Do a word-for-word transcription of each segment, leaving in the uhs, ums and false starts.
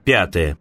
Пятое.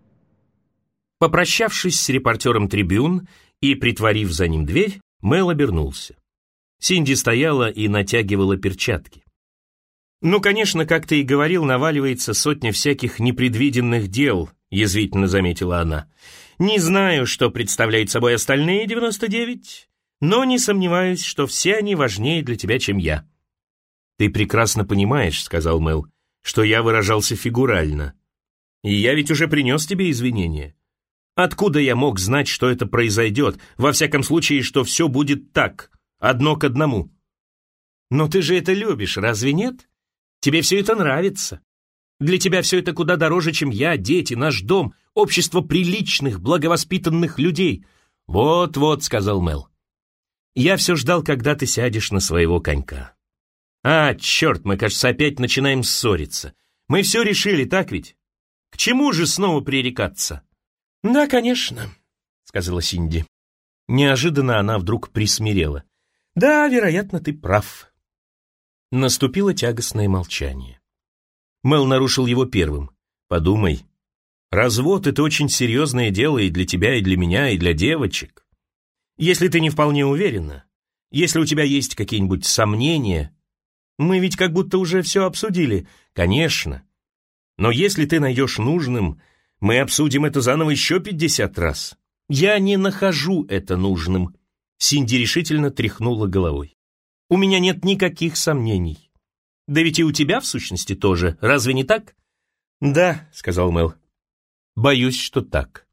Попрощавшись с репортером «Трибюн» и притворив за ним дверь, Мэл обернулся. Синди стояла и натягивала перчатки. «Ну, конечно, как ты и говорил, наваливается сотня всяких непредвиденных дел», язвительно заметила она. «Не знаю, что представляют собой остальные девяносто девять, но не сомневаюсь, что все они важнее для тебя, чем я». «Ты прекрасно понимаешь», — сказал Мэл, — «что я выражался фигурально. И я ведь уже принес тебе извинения. Откуда я мог знать, что это произойдет? Во всяком случае, что все будет так, одно к одному». «Но ты же это любишь, разве нет? Тебе все это нравится. Для тебя все это куда дороже, чем я, дети, наш дом, общество приличных, благовоспитанных людей». «Вот-вот», — сказал Мэл. «Я все ждал, когда ты сядешь на своего конька». «А, черт, мы, кажется, опять начинаем ссориться. Мы все решили, так ведь? К чему же снова пререкаться?» «Да, конечно», — сказала Синди. Неожиданно она вдруг присмирела. «Да, вероятно, ты прав». Наступило тягостное молчание. Мэл нарушил его первым. «Подумай, развод — это очень серьезное дело и для тебя, и для меня, и для девочек. Если ты не вполне уверена, если у тебя есть какие-нибудь сомнения, мы ведь как будто уже все обсудили. Конечно. Но если ты найдешь нужным, мы обсудим это заново еще пятьдесят раз. Я не нахожу это нужным». Синди решительно тряхнула головой. «У меня нет никаких сомнений. Да ведь и у тебя, в сущности, тоже. Разве не так?» «Да», — сказал Мэл. «Боюсь, что так».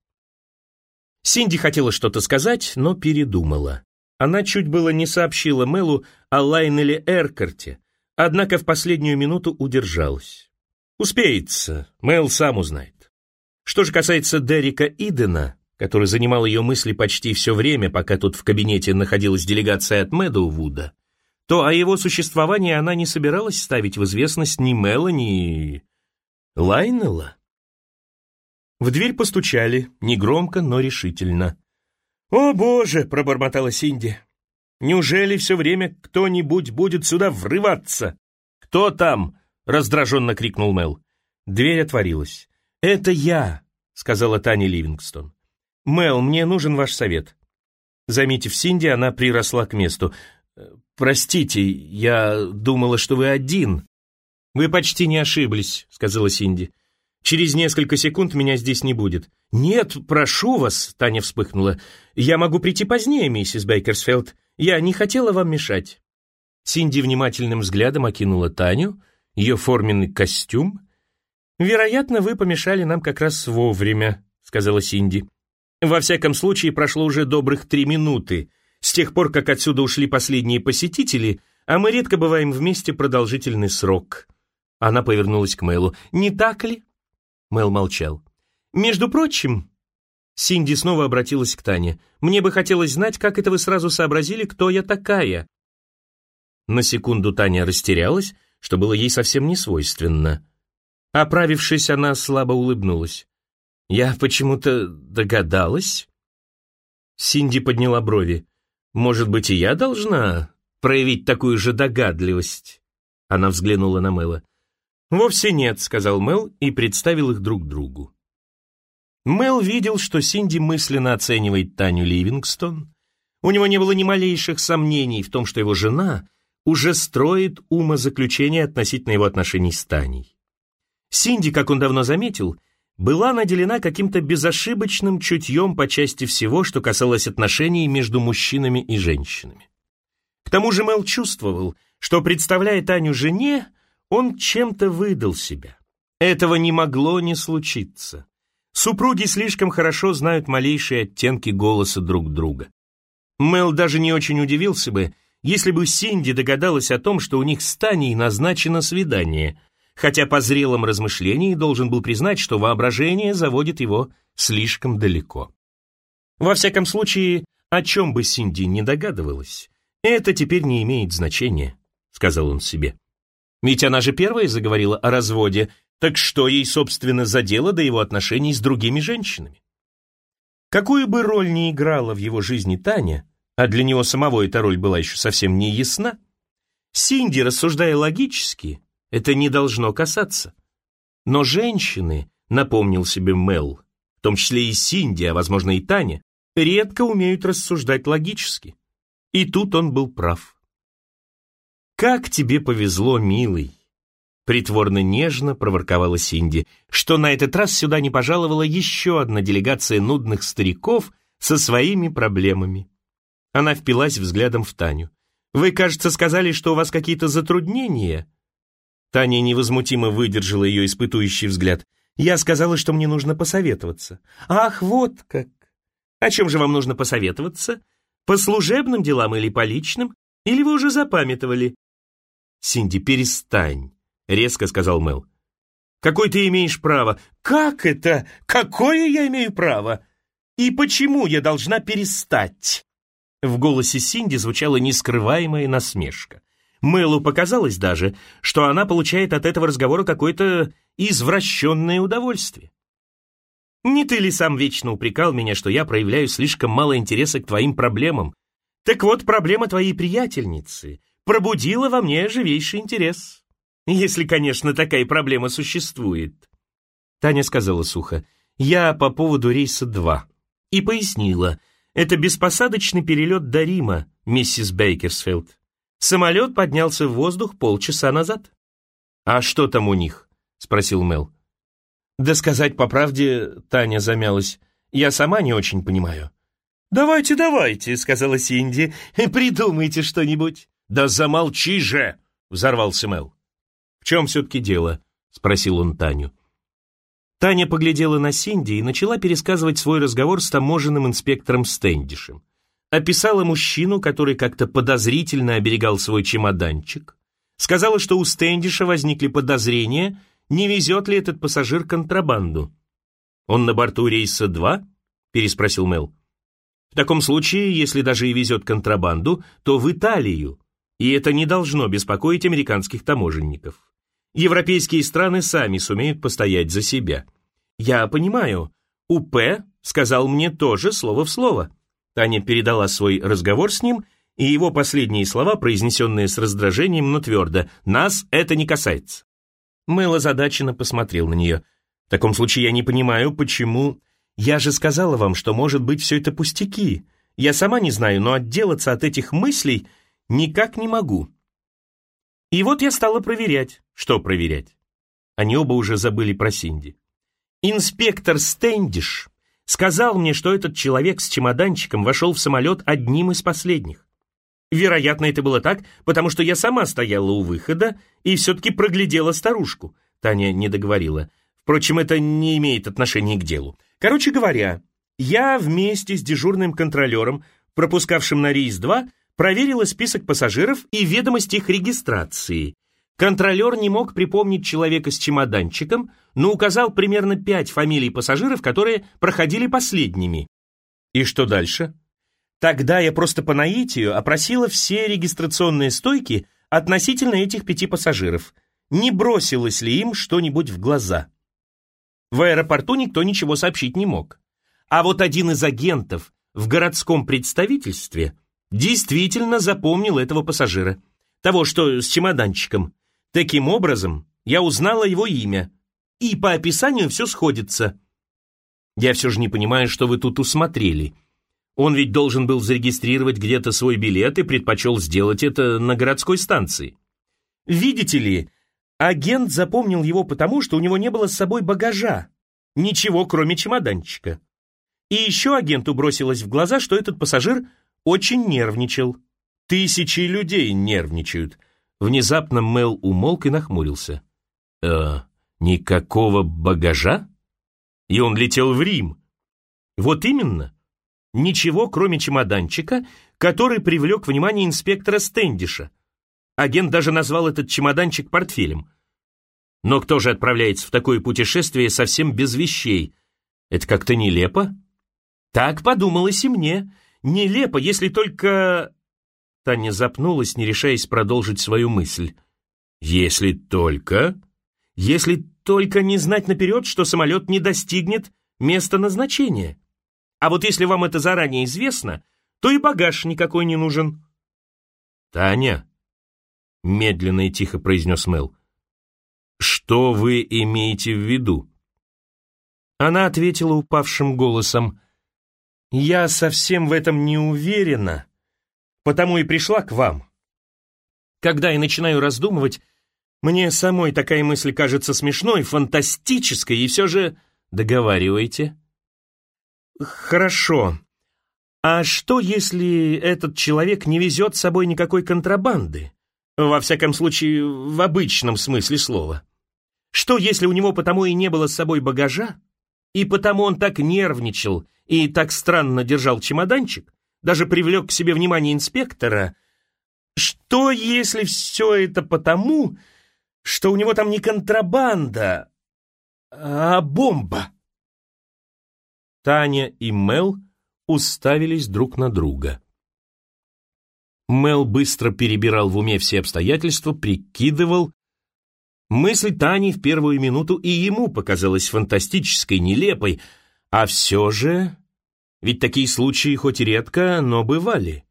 Синди хотела что-то сказать, но передумала. Она чуть было не сообщила Мэлу о Лайнеле Эркарте, однако в последнюю минуту удержалась. Успеется, Мэл сам узнает. Что же касается Дерека Идена, который занимал ее мысли почти все время, пока тут в кабинете находилась делегация от Медоувуда, то о его существовании она не собиралась ставить в известность ни Мэла, ни Лайнела. В дверь постучали, негромко, но решительно. «О, Боже!» — пробормотала Синди. «Неужели все время кто-нибудь будет сюда врываться?» «Кто там?» — раздраженно крикнул Мэл. Дверь отворилась. «Это я», — сказала Таня Ливингстон. «Мэл, мне нужен ваш совет». Заметив Синди, она приросла к месту. «Простите, я думала, что вы один». «Вы почти не ошиблись», — сказала Синди. «Через несколько секунд меня здесь не будет». «Нет, прошу вас», — Таня вспыхнула. «Я могу прийти позднее, миссис Бейкерсфилд. Я не хотела вам мешать». Синди внимательным взглядом окинула Таню, ее форменный костюм. «Вероятно, вы помешали нам как раз вовремя», — сказала Синди. «Во всяком случае, прошло уже добрых три минуты, с тех пор, как отсюда ушли последние посетители, а мы редко бываем вместе продолжительный срок». Она повернулась к Мэлу. «Не так ли?» Мэл молчал. «Между прочим...» Синди снова обратилась к Тане. «Мне бы хотелось знать, как это вы сразу сообразили, кто я такая?» На секунду Таня растерялась, что было ей совсем не свойственно. Оправившись, она слабо улыбнулась. «Я почему-то догадалась?» Синди подняла брови. «Может быть, и я должна проявить такую же догадливость?» Она взглянула на Мэла. «Вовсе нет», — сказал Мэл и представил их друг другу. Мэл видел, что Синди мысленно оценивает Таню Ливингстон. У него не было ни малейших сомнений в том, что его жена уже строит умозаключение относительно его отношений с Таней. Синди, как он давно заметил, была наделена каким-то безошибочным чутьем по части всего, что касалось отношений между мужчинами и женщинами. К тому же Мэл чувствовал, что, представляя Таню жене, он чем-то выдал себя. Этого не могло не случиться. Супруги слишком хорошо знают малейшие оттенки голоса друг друга. Мэл даже не очень удивился бы, если бы Синди догадалась о том, что у них с Таней назначено свидание, хотя по зрелом размышлении должен был признать, что воображение заводит его слишком далеко. Во всяком случае, о чем бы Синди не догадывалась, это теперь не имеет значения, сказал он себе. Ведь она же первая заговорила о разводе, так что ей, собственно, за дело до его отношений с другими женщинами? Какую бы роль ни играла в его жизни Таня, а для него самого эта роль была еще совсем не ясна, Синди, рассуждая логически, это не должно касаться. Но женщины напомнил себе Мел, в том числе и Синди, а возможно и Таня, редко умеют рассуждать логически. И тут он был прав. «Как тебе повезло, милый!» Притворно нежно проворковала Синди, что на этот раз сюда не пожаловала еще одна делегация нудных стариков со своими проблемами. Она впилась взглядом в Таню. «Вы, кажется, сказали, что у вас какие-то затруднения?» Таня невозмутимо выдержала ее испытующий взгляд. «Я сказала, что мне нужно посоветоваться». «Ах, вот как! О чем же вам нужно посоветоваться? По служебным делам или по личным? Или вы уже запамятовали?» «Синди, перестань», — резко сказал Мел. «Какое ты имеешь право?» «Как это? Какое я имею право? И почему я должна перестать?» В голосе Синди звучала нескрываемая насмешка. Мэлу показалось даже, что она получает от этого разговора какое-то извращенное удовольствие. «Не ты ли сам вечно упрекал меня, что я проявляю слишком мало интереса к твоим проблемам? Так вот, проблема твоей приятельницы пробудила во мне живейший интерес. Если, конечно, такая проблема существует». Таня сказала сухо: «Я по поводу рейса два». И пояснила: «Это беспосадочный перелет до Рима, миссис Бейкерсфилд. Самолет поднялся в воздух полчаса назад». «А что там у них?» — спросил Мел. «Да сказать по правде», — Таня замялась, — «я сама не очень понимаю». «Давайте, давайте», — сказала Синди, — «придумайте что-нибудь». «Да замолчи же!» — взорвался Мел. «В чем все-таки дело?» — спросил он Таню. Таня поглядела на Синди и начала пересказывать свой разговор с таможенным инспектором Стэндишем. Описала мужчину, который как-то подозрительно оберегал свой чемоданчик. Сказала, что у Стэндиша возникли подозрения, не везет ли этот пассажир контрабанду. «Он на борту рейса два?» — переспросил Мел. «В таком случае, если даже и везет контрабанду, то в Италию, и это не должно беспокоить американских таможенников. Европейские страны сами сумеют постоять за себя. Я понимаю, УП сказал мне тоже слово в слово». Таня передала свой разговор с ним, и его последние слова, произнесенные с раздражением, но твердо: «Нас это не касается». Мэл озадаченно посмотрел на нее. «В таком случае я не понимаю, почему...» «Я же сказала вам, что, может быть, все это пустяки. Я сама не знаю, но отделаться от этих мыслей никак не могу». И вот я стала проверять. Что проверять? Они оба уже забыли про Синди. Инспектор Стэндиш сказал мне, что этот человек с чемоданчиком вошел в самолет одним из последних. Вероятно, это было так, потому что я сама стояла у выхода и все-таки проглядела старушку. Таня не договорила. Впрочем, это не имеет отношения к делу. Короче говоря, я вместе с дежурным контролером, пропускавшим на рейс два, проверила список пассажиров и ведомость их регистрации. Контролер не мог припомнить человека с чемоданчиком, но указал примерно пять фамилий пассажиров, которые проходили последними. И что дальше? Тогда я просто по наитию опросила все регистрационные стойки относительно этих пяти пассажиров. Не бросилось ли им что-нибудь в глаза? В аэропорту никто ничего сообщить не мог. А вот один из агентов в городском представительстве действительно запомнил этого пассажира, того, что с чемоданчиком. Таким образом, я узнала его имя, и по описанию все сходится. Я все же не понимаю, что вы тут усмотрели. Он ведь должен был зарегистрировать где-то свой билет и предпочел сделать это на городской станции. Видите ли, агент запомнил его потому, что у него не было с собой багажа, ничего кроме чемоданчика. И еще агенту бросилось в глаза, что этот пассажир очень нервничал. Тысячи людей нервничают. Внезапно Мел умолк и нахмурился. «Э, никакого багажа? И он летел в Рим?» «Вот именно. Ничего, кроме чемоданчика, который привлек внимание инспектора Стэндиша. Агент даже назвал этот чемоданчик портфелем. Но кто же отправляется в такое путешествие совсем без вещей? Это как-то нелепо?» «Так подумалось и мне. Нелепо, если только...» Таня запнулась, не решаясь продолжить свою мысль. «Если только...» «Если только не знать наперед, что самолет не достигнет места назначения. А вот если вам это заранее известно, то и багаж никакой не нужен». «Таня», — медленно и тихо произнес Мел, — «что вы имеете в виду?» Она ответила упавшим голосом: «Я совсем в этом не уверена, потому и пришла к вам. Когда я начинаю раздумывать, мне самой такая мысль кажется смешной, фантастической, и все же...» «Договаривайте». «Хорошо. А что, если этот человек не везет с собой никакой контрабанды? Во всяком случае, в обычном смысле слова. Что, если у него потому и не было с собой багажа, и потому он так нервничал и так странно держал чемоданчик, даже привлек к себе внимание инспектора? Что, если все это потому, что у него там не контрабанда, а бомба?» Таня и Мел уставились друг на друга. Мел быстро перебирал в уме все обстоятельства, прикидывал. Мысль Тани в первую минуту и ему показалась фантастической, нелепой, а все же... Ведь такие случаи хоть и редко, но бывали.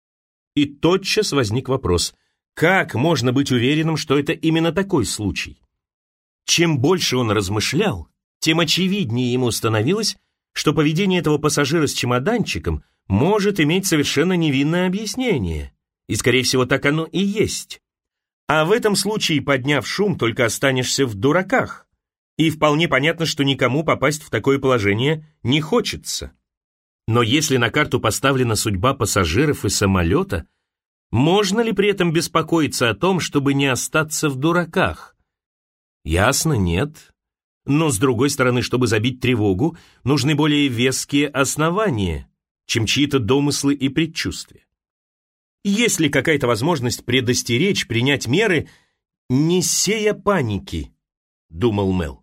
И тотчас возник вопрос: как можно быть уверенным, что это именно такой случай? Чем больше он размышлял, тем очевиднее ему становилось, что поведение этого пассажира с чемоданчиком может иметь совершенно невинное объяснение. И, скорее всего, так оно и есть. А в этом случае, подняв шум, только останешься в дураках. И вполне понятно, что никому попасть в такое положение не хочется. Но если на карту поставлена судьба пассажиров и самолета, можно ли при этом беспокоиться о том, чтобы не остаться в дураках? Ясно, нет. Но, с другой стороны, чтобы забить тревогу, нужны более веские основания, чем чьи-то домыслы и предчувствия. Есть ли какая-то возможность предостеречь, принять меры, не сея паники, думал Мел.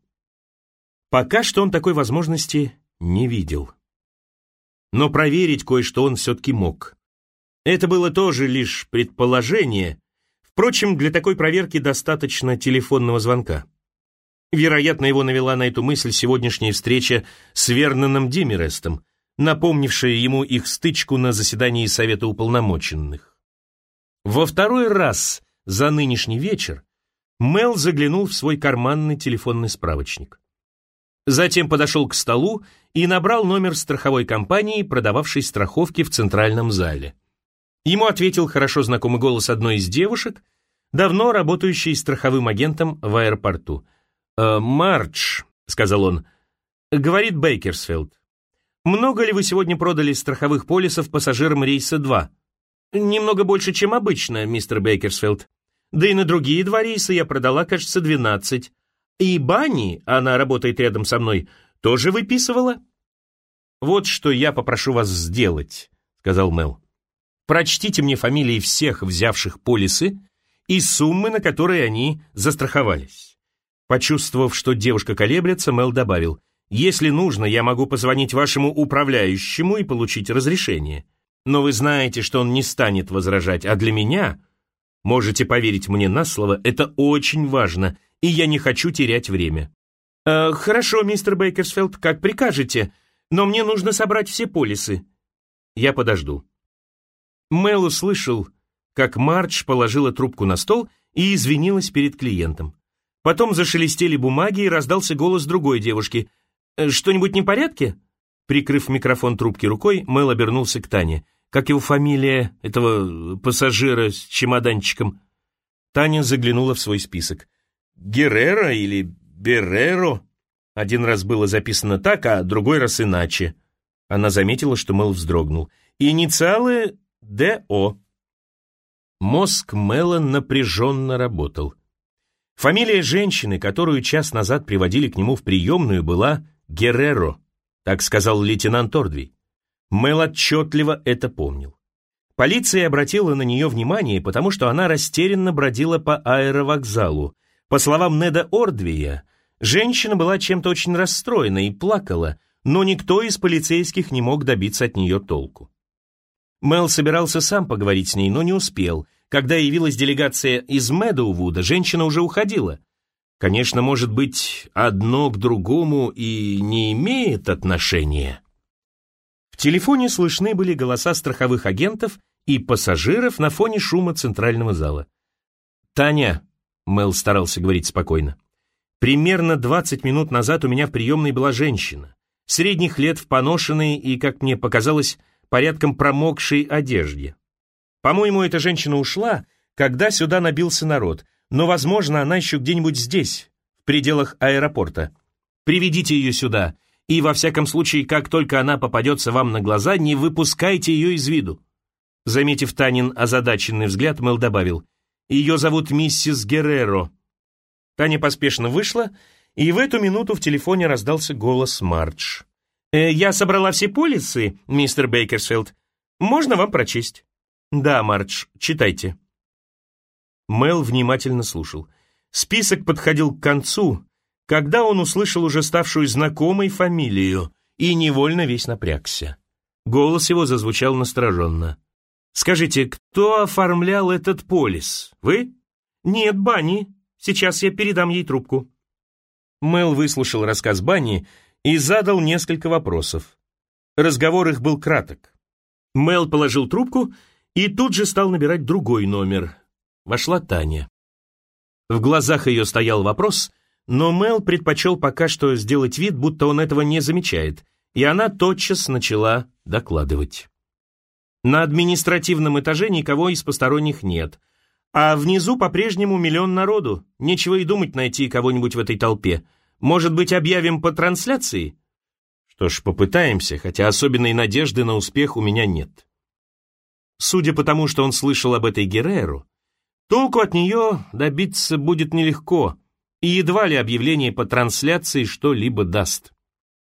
Пока что он такой возможности не видел. Но проверить кое-что он все-таки мог. Это было тоже лишь предположение. Впрочем, для такой проверки достаточно телефонного звонка. Вероятно, его навела на эту мысль сегодняшняя встреча с Верноном Димерестом, напомнившая ему их стычку на заседании Совета уполномоченных. Во второй раз за нынешний вечер Мел заглянул в свой карманный телефонный справочник. Затем подошел к столу и набрал номер страховой компании, продававшей страховки в центральном зале. Ему ответил хорошо знакомый голос одной из девушек, давно работающей страховым агентом в аэропорту. «Э, «Мардж», — сказал он, — «говорит Бейкерсфилд. Много ли вы сегодня продали страховых полисов пассажирам рейса два?» «Немного больше, чем обычно, мистер Бейкерсфилд. Да и на другие два рейса я продала, кажется, двенадцать. И Банни, она работает рядом со мной, тоже выписывала?» «Вот что я попрошу вас сделать», — сказал Мел. «Прочтите мне фамилии всех взявших полисы и суммы, на которые они застраховались». Почувствовав, что девушка колеблется, Мел добавил: «Если нужно, я могу позвонить вашему управляющему и получить разрешение. Но вы знаете, что он не станет возражать, а для меня, можете поверить мне на слово, это очень важно, и я не хочу терять время». «Э, «Хорошо, мистер Бейкерсфилд, как прикажете, но мне нужно собрать все полисы». «Я подожду». Мел услышал, как Мардж положила трубку на стол и извинилась перед клиентом. Потом зашелестели бумаги, и раздался голос другой девушки. «Что-нибудь не в порядке?» Прикрыв микрофон трубки рукой, Мел обернулся к Тане. «Как его фамилия, этого пассажира с чемоданчиком?» Таня заглянула в свой список. «Геррера или Берреро?» Один раз было записано так, а другой раз иначе. Она заметила, что Мел вздрогнул. «Инициалы Д О». Мозг Мела напряженно работал. Фамилия женщины, которую час назад приводили к нему в приемную, была Герреро, так сказал лейтенант Ордвей. Мел отчетливо это помнил. Полиция обратила на нее внимание, потому что она растерянно бродила по аэровокзалу. По словам Неда Ордвея, женщина была чем-то очень расстроена и плакала, но никто из полицейских не мог добиться от нее толку. Мел собирался сам поговорить с ней, но не успел. Когда явилась делегация из Медоувуда, женщина уже уходила. Конечно, может быть, одно к другому и не имеет отношения. В телефоне слышны были голоса страховых агентов и пассажиров на фоне шума центрального зала. «Таня», — Мел старался говорить спокойно, Примерно двадцать минут назад у меня в приемной была женщина, средних лет в поношенной и, как мне показалось, порядком промокшей одежде. По-моему, эта женщина ушла, когда сюда набился народ, но, возможно, она еще где-нибудь здесь, в пределах аэропорта. Приведите ее сюда, и, во всяком случае, как только она попадется вам на глаза, не выпускайте ее из виду». Заметив Танин озадаченный взгляд, Мэл добавил: «Ее зовут миссис Герреро». Таня поспешно вышла, и в эту минуту в телефоне раздался голос Мардж. «Э, «Я собрала все полисы, мистер Бейкерсфилд. Можно вам прочесть?» «Да, Мардж, читайте». Мэл внимательно слушал. Список подходил к концу, когда он услышал уже ставшую знакомой фамилию и невольно весь напрягся. Голос его зазвучал настороженно. «Скажите, кто оформлял этот полис? Вы?» «Нет, Банни. Сейчас я передам ей трубку». Мэл выслушал рассказ Банни и задал несколько вопросов. Разговор их был краток. Мэл положил трубку и тут же стал набирать другой номер. Вошла Таня. В глазах ее стоял вопрос, но Мэл предпочел пока что сделать вид, будто он этого не замечает, и она тотчас начала докладывать. На административном этаже никого из посторонних нет, а внизу по-прежнему миллион народу, нечего и думать найти кого-нибудь в этой толпе. Может быть, объявим по трансляции? Что ж, попытаемся, хотя особенной надежды на успех у меня нет. Судя по тому, что он слышал об этой Герреро, толку от нее добиться будет нелегко, и едва ли объявление по трансляции что-либо даст.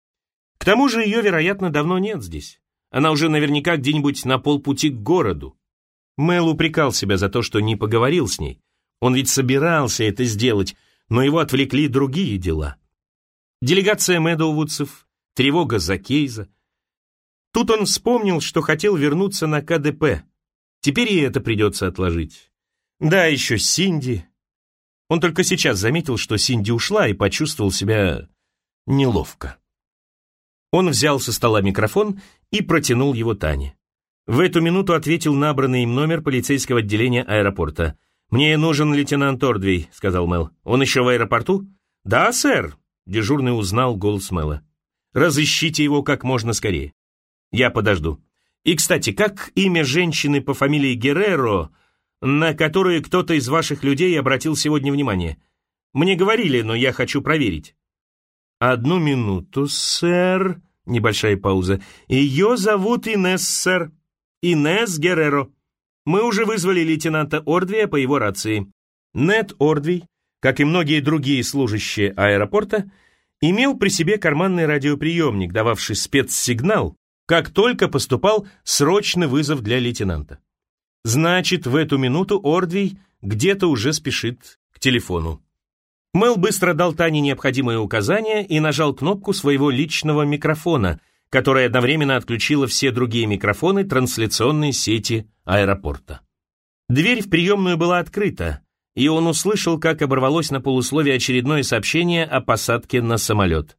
К тому же ее, вероятно, давно нет здесь. Она уже наверняка где-нибудь на полпути к городу. Мэл упрекал себя за то, что не поговорил с ней. Он ведь собирался это сделать, но его отвлекли другие дела. Делегация Медоувудцев, тревога за Кейза. Тут он вспомнил, что хотел вернуться на ка дэ пэ. Теперь и это придется отложить. Да, еще Синди. Он только сейчас заметил, что Синди ушла, и почувствовал себя неловко. Он взял со стола микрофон и протянул его Тане. В эту минуту ответил набранный им номер полицейского отделения аэропорта. «Мне нужен лейтенант Ордвей», — сказал Мэл. «Он еще в аэропорту?» «Да, сэр», — дежурный узнал голос Мэла. «Разыщите его как можно скорее. Я подожду. И, кстати, как имя женщины по фамилии Герреро, на которую кто-то из ваших людей обратил сегодня внимание? Мне говорили, но я хочу проверить». «Одну минуту, сэр», — небольшая пауза. «Ее зовут Инесс, сэр. Инесс Герреро. Мы уже вызвали лейтенанта Ордвия по его рации». Нед Ордвей, как и многие другие служащие аэропорта, имел при себе карманный радиоприемник, дававший спецсигнал, как только поступал срочный вызов для лейтенанта. Значит, в эту минуту Ордвей где-то уже спешит к телефону. Мэл быстро дал Тане необходимые указания и нажал кнопку своего личного микрофона, которая одновременно отключила все другие микрофоны трансляционной сети аэропорта. Дверь в приемную была открыта, и он услышал, как оборвалось на полусловие очередное сообщение о посадке на самолет.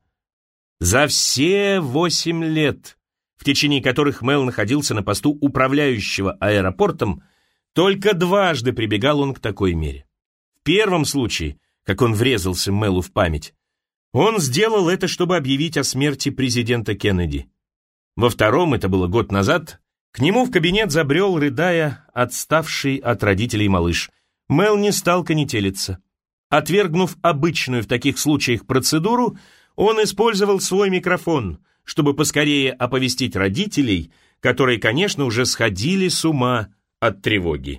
За все восемь лет, в течение которых Мэл находился на посту управляющего аэропортом, только дважды прибегал он к такой мере. В первом случае, как он врезался Мэлу в память, он сделал это, чтобы объявить о смерти президента Кеннеди. Во втором, это было год назад, к нему в кабинет забрел, рыдая, отставший от родителей малыш. Мэл не стал конетелиться. Отвергнув обычную в таких случаях процедуру, он использовал свой микрофон, чтобы поскорее оповестить родителей, которые, конечно, уже сходили с ума от тревоги.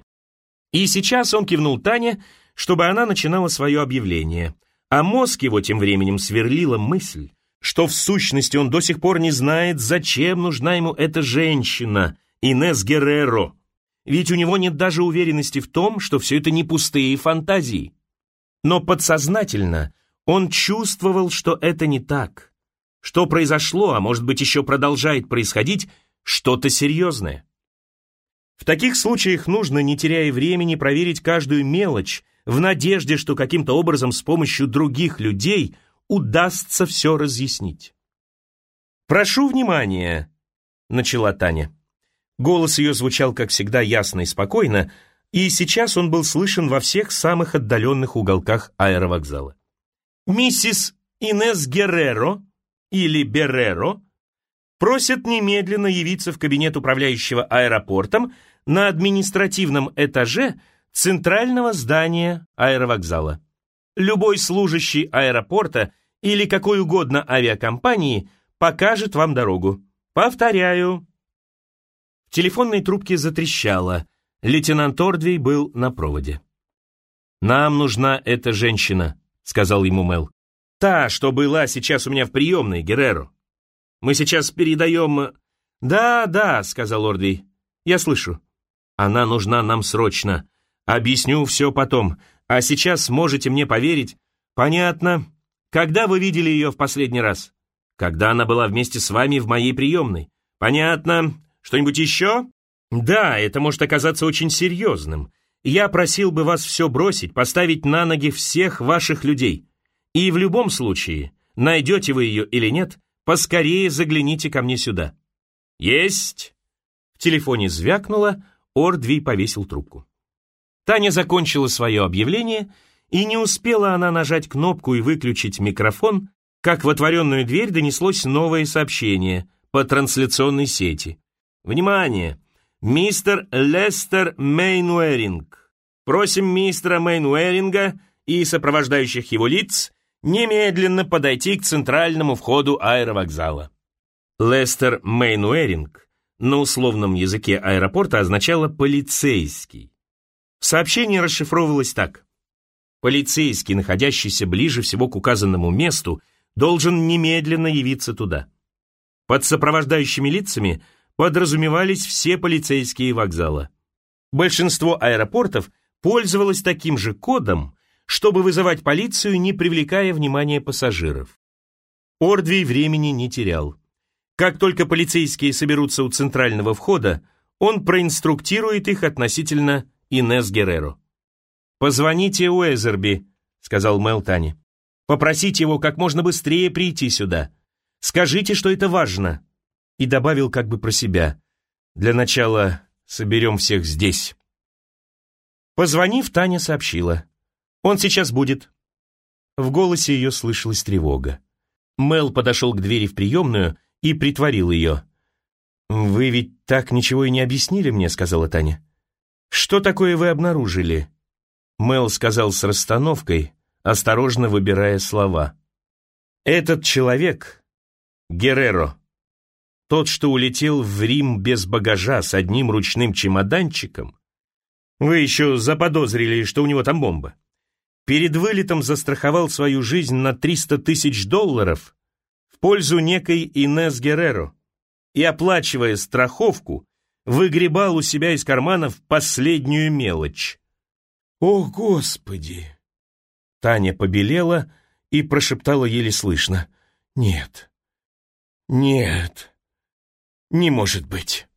И сейчас он кивнул Тане, чтобы она начинала свое объявление, а мозг его тем временем сверлила мысль, что в сущности он до сих пор не знает, зачем нужна ему эта женщина, Инесс Герреро, ведь у него нет даже уверенности в том, что все это не пустые фантазии. Но подсознательно он чувствовал, что это не так, что произошло, а может быть еще продолжает происходить, что-то серьезное. В таких случаях нужно, не теряя времени, проверить каждую мелочь, в надежде, что каким-то образом с помощью других людей удастся все разъяснить. «Прошу внимания», — начала Таня. Голос ее звучал, как всегда, ясно и спокойно, и сейчас он был слышен во всех самых отдаленных уголках аэровокзала. Миссис Инесс Герреро или Берреро просят немедленно явиться в кабинет управляющего аэропортом на административном этаже центрального здания аэровокзала. Любой служащий аэропорта или какой угодно авиакомпании покажет вам дорогу. Повторяю. В телефонной трубке затрещало. Лейтенант Ордвей был на проводе. «Нам нужна эта женщина», — сказал ему Мел. «Та, что была сейчас у меня в приемной, Герреро. Мы сейчас передаем...» «Да, да», — сказал Ордвей. «Я слышу. Она нужна нам срочно. Объясню все потом. А сейчас можете мне поверить?» «Понятно. Когда вы видели ее в последний раз?» «Когда она была вместе с вами в моей приемной». «Понятно. Что-нибудь еще?» «Да, это может оказаться очень серьезным. Я просил бы вас все бросить, поставить на ноги всех ваших людей. И в любом случае, найдете вы ее или нет, поскорее загляните ко мне сюда». «Есть!» В телефоне звякнуло, Ордвей повесил трубку. Таня закончила свое объявление, и не успела она нажать кнопку и выключить микрофон, как в отворенную дверь донеслось новое сообщение по трансляционной сети. «Внимание! Мистер Лестер Мейнуэринг. Просим мистера Мейнуэринга и сопровождающих его лиц немедленно подойти к центральному входу аэровокзала». Лестер Мейнуэринг на условном языке аэропорта означало «полицейский». Сообщение расшифровывалось так. Полицейский, находящийся ближе всего к указанному месту, должен немедленно явиться туда. Под сопровождающими лицами подразумевались все полицейские вокзала. Большинство аэропортов пользовалось таким же кодом, чтобы вызывать полицию, не привлекая внимания пассажиров. Ордвей времени не терял. Как только полицейские соберутся у центрального входа, он проинструктирует их относительно Инесс Герреро. «Позвоните Уэзерби», — сказал Мел Тане. «Попросите его как можно быстрее прийти сюда. Скажите, что это важно». И добавил как бы про себя. «Для начала соберем всех здесь». Позвонив, Таня сообщила. «Он сейчас будет». В голосе ее слышалась тревога. Мел подошел к двери в приемную и притворил ее. «Вы ведь так ничего и не объяснили мне», — сказала Таня. «Что такое вы обнаружили?» Мел сказал с расстановкой, осторожно выбирая слова. «Этот человек, Герреро, тот, что улетел в Рим без багажа с одним ручным чемоданчиком, вы еще заподозрили, что у него там бомба, перед вылетом застраховал свою жизнь на триста тысяч долларов в пользу некой Инесс Герреро и, оплачивая страховку, выгребал у себя из карманов последнюю мелочь». «О, Господи!» Таня побелела и прошептала еле слышно. «Нет, нет, не может быть».